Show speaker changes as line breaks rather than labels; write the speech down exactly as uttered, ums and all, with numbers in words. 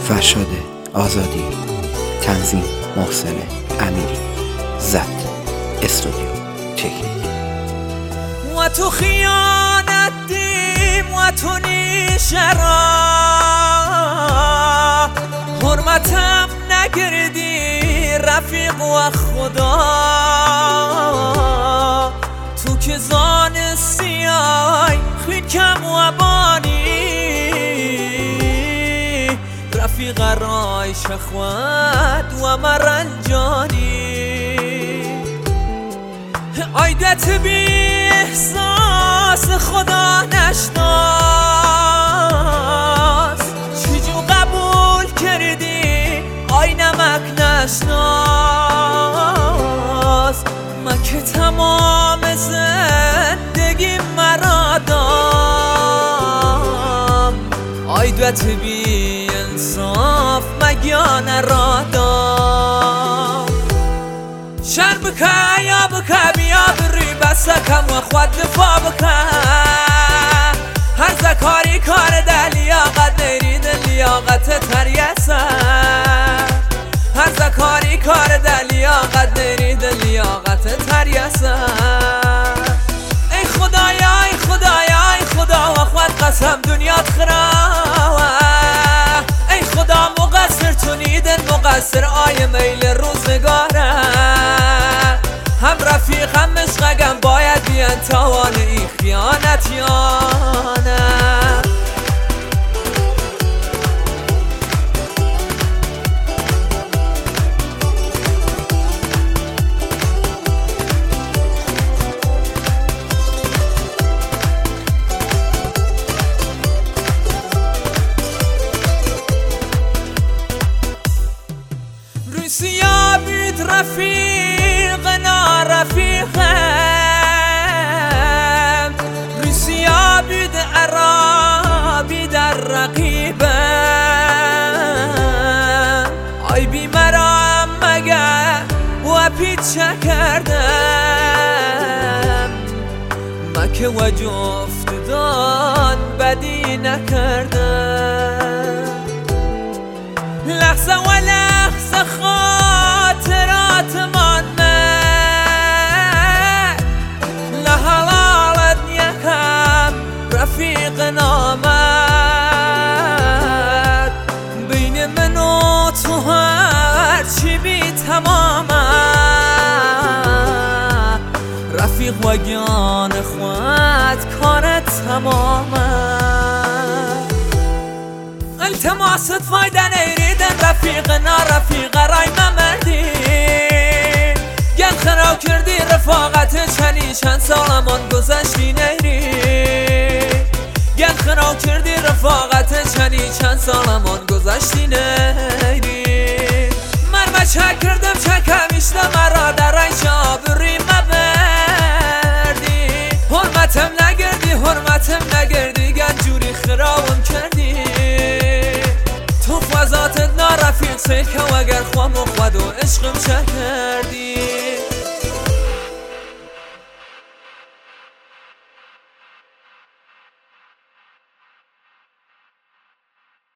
فرشاد آزادی، تنظیم محسن امیری، ضبط استودیو تکنیک.
و تو خیانت دیم و تو نیشرا حرمتم نگردی رفیق و خدا. تو که زان سیای خیکم و بانی رفیق رای شخوت و مرنجانی. عایدت بی احساس خدا نشناس چجور قبول کردی آی نمک نشناس. من که تمام زندگی مرا دام عایدت بی انصاف مگیان را دام. شر بکن یا بکن بیا بری بسکم و خود دفاع بکن. هر زکاری کار ده لیاقت نیرید لیاقت تریسه. هر زکاری کار ده لیاقت نیرید لیاقت تریسه. ای خدایا ای خدایا ای خدا و خود قسم دنیات خراوه. ای خدا مقصر تو نیدن مقصر آی میل روزگاره. هم رفیق هم مشقگم باید بیان تاوان این خیانت یا نه. روسیا بید رفیقنا رفیقم. روسیا بید عربی در رقیبم. آی بی مرام مگه و پیچه کردم. مکه و جفتدان بدی نکردم. لحظه و لحظه خاطرات من من لحلالت یکم رفیق نامد. بین من و تو هر چی بی تمامه. رفیق و گیان خود کارت تمامه. التماست فایده نیریدن رفیق نا رفیق رای ممردی. گل خراب کردی رفاقت چنی چند سالمان گذشتی نیری. گل خراب کردی رفاقت چنی چند سالمان گذشتی نیری. من بچه کردم چکم اشته مرا در رای شابری مبردی. حرمتم نگردی حرمتم نگردی گنجوری خرابم کردی. تو خوازاتت نارفیق سیل که اگر خوام و خود و عشقم چه کردی.